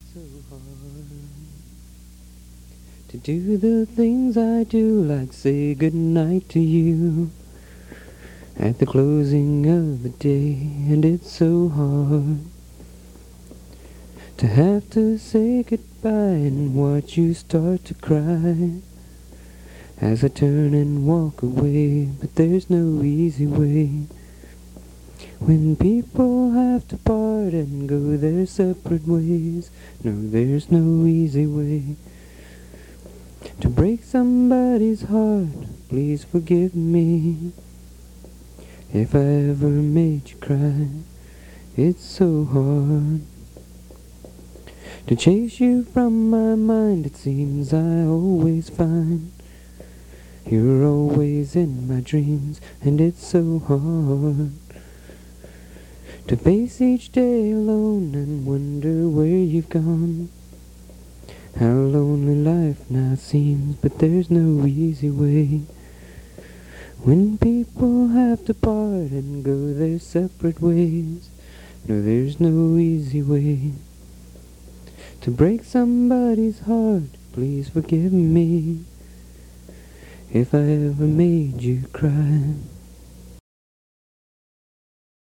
so hard to do the things I do, like say goodnight to you at the closing of the day. And it's so hard to have to say goodbye and watch you start to cry as I turn and walk away. But there's no easy way when people have to part and go their separate ways. No, there's no easy way to break somebody's heart. Please forgive me if I ever made you cry. It's so hard to chase you from my mind. It seems I always find you're always in my dreams, and it's so hard to face each day alone and wonder where you've gone. How lonely life now seems, but there's no easy way when people have to part and go their separate ways. No, there's no easy way to break somebody's heart. Please forgive me if I ever made you cry.